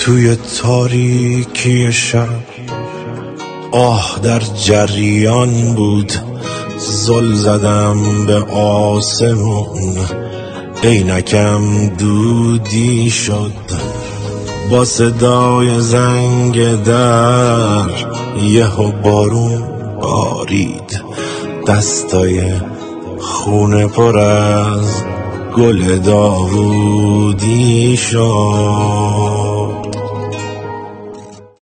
توی تاریکی شب آه در جریان بود، زل زدم به آسمون، عینکم دودی شد با صدای زنگ در. یهو بارون بارید، دستای خونه پر از گل داوودی شد.